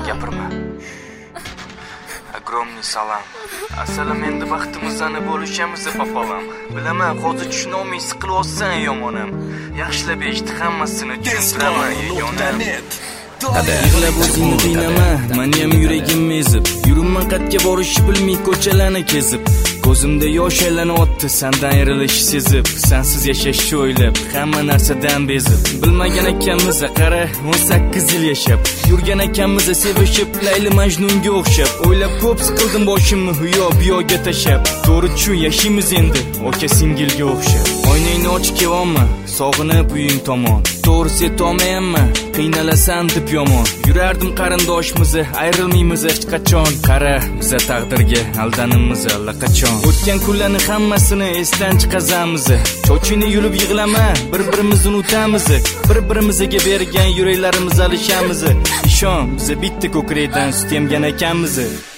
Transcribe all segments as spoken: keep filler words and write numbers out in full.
gapirma. Огромный salom. Assalom, endi vaqtimizni bo'lishamiz papalam. Bilaman, hozir tushuna olmay siqilyapsan yomonam. Yaxshilab eshit, hammasini tushuntiraman yomonam. Yig'lab o'zingni qiynama, meni ham yuragim ezib. Yuribman qatga borishni bilmay ko'chalarni kezib. Ko'zimda yosh aylanyapti sendan ayrilish sezib. Sensiz yashashni o'ylab, hamma narsadan bezib. Bilmagan ekanmiz, qara, o'n sakkiz yil yashab. Yurgan ekanmiz, sevishib, Layli Majnunga o'xshab. O'ylab ko'p siqildim boshimni huyo buyoga tashab. To'g'ri tushun, yashaymiz endi, aka singilga o'xshab. Oynangni ochib kelyapman, sog'inib uying tomon. To'g'risi aytolmayman, qiynalasan deb yomon. Yurardim qarindoshimiz, ayrilmaymiz hech qachon. Qara, biz taqdirga aldanimiz allaqachon. O'tgan kunlarni hammasini esdan chiqazamiz. Chochini yulib yig'lama, bir-birimizni unutamiz. Bir-birimizga bergan yuraklarimiz alishamiz. Ishon, biz bitta ko'krakdan sut emgan ekanmiz.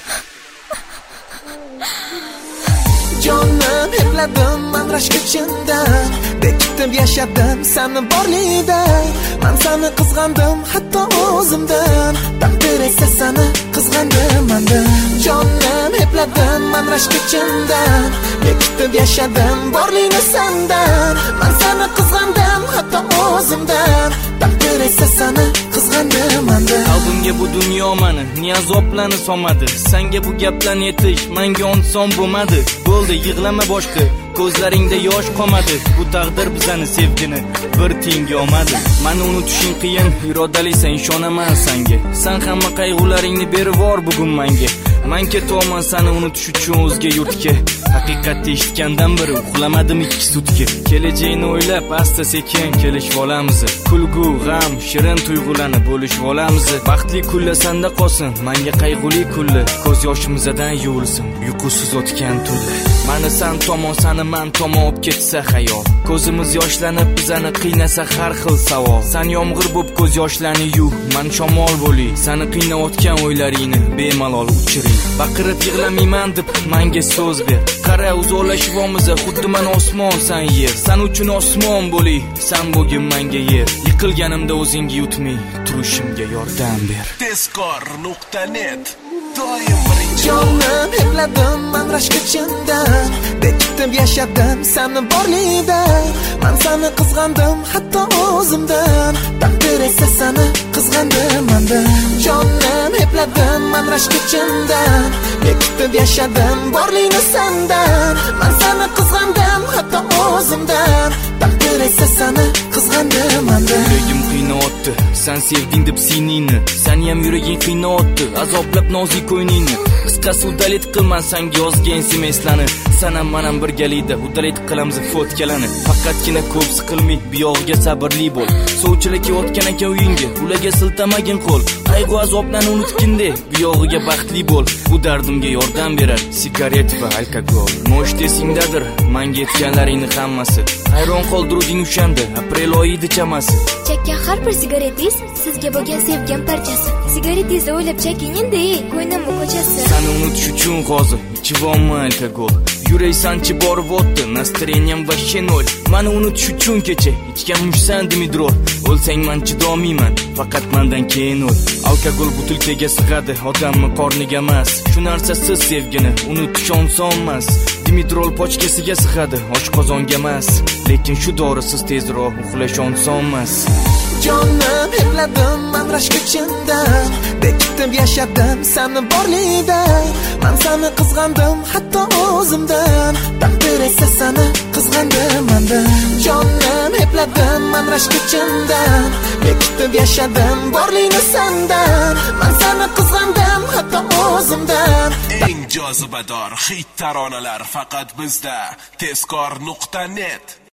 Jonim epladim men rashk ichimdan, bekitib yashadim seni borligida. Men seni qizg'andim hatto o'zimdan, taqdir esa seni qizg'andim mendan. Jonim epladim men rashk ichimdan, bekitib yashadim borligini sendan. Men seni qizg'andim hatto o'zimdan, taqdir esa seni qizg'andim mendan. Qalbimga bu dunyo meni niyazoblarni solmadi. Senga bu gaplarni aytish menga oson bo'lmadi. Bo'ldi, yig'lama boshqa, ko'zlaringda yosh qolmadi. Bu taqdir bizani sevgini bir tenga olmadi. Meni unutishing qiyin, irodalisan, ishonaman senga. Sen hamma qayg'ularingni berib vor bugun menga. Men ketaman seni unutish uchun o'zga yurtga. Haqiqatni eshitgandan beri uxlamadim ikki sutka. Kelajakni o'ylab asta sekin kelishib olamiz. Kulgu, g'am, shirin tuyg'ularni bo'lishib olamiz. Baxtli kunlar senda qolsin, menga qayg'uli kunlar. Ko'z yoshimizdan yuvilsin, uyqusiz o'tgan tunlar. Meni sen tomon, seni men tomon olib ketsa xayol. Ko'zimiz yoshlanib bizani qiynasa har xil savol. Sen yomg'ir bo'lib ko'z yoshlarni yuv, men shamol bo'li. Seni qiynayotgan o'ylaringni bemalol uchiring. Baqirib yig'lamayman deb menga so'z ber. Qara, uzoqlashibamiz, xuddi men osmon, sen yer. Sen uchun osmon bo'li, sen bo'lgin menga yer. Yiqilganimda o'zingga yutmay, turishimga yordam ber. tezkor nuqta net doim birinchi. Jonim epladim men rashk ichimdan, bekitib yashadim seni borligida. Men seni qizg'andim hatto o'zimdan, taqdir esa seni qizg'andim mendan. Jonim epladim men rashk ichimdan, bekitib yashadim borligini sendan. Men seni qizg'andim hatto o'zimdan, taqdir esa seni qizg'andim mendan. Yuragim qiynayapti, sen sevding deb siningni. Sen ham yuraging qiynayapti, azoblab nozik o'yningni. Qisqasi udalet qilman senga yozgan smslarni. Sen ham men ham birgalikda udalet qilamiz fotkalarni. Faqatgina ko'p siqilmay, buyog'iga sabrli bo'l. Sovchilik o'tgan ekan uyingga, ularga siltamagin qo'l. Qayg'u azoblarni unutginde, buyog'iga baxtli bo'l. Bu dardimga yordam berar sigaret va alkogol. Mo'sh desingdadir menga yetganlaringni hammasi. Hayron qoldiruvding o'shanda aprel oyida chamasi. Chekkan har bir sigaretingiz sizga bo'lgan sevgim parchasi. Sigaretingizni o'ylab cheking endi, ko'nglim ko'chasi. Seni unutish uchun hozir ichibman alkogol. Yuraysanchi borib o'tdi, настроением вообще nol. Meni unutish uchun kecha ichganmishsan dimidrol. O'lsang men chidomayman, faqat mendan keyin o'l. Alkogol butilkaga sig'adi, odamni qorniga emas. Shu narsasiz sevgini unutish oson emas. Dimidrol pochkasiga sig'adi, oshqozonga emas. Lekin shu dorisiz tezroq uxlash oson emas. Jonim epladim men rashk ichimdan, bekitib yashadim seni borligida. Men seni qizg'andim hatto o'zimdan, taqdir esa seni qizg'andim mendan. Jonim epladim men rashk ichimdan, bekitib yashadim borligini sendan. Men seni qizg'andim hatto o'zimdan. Eng jozibador hit taronalar faqat bizda tezkor nuqta net.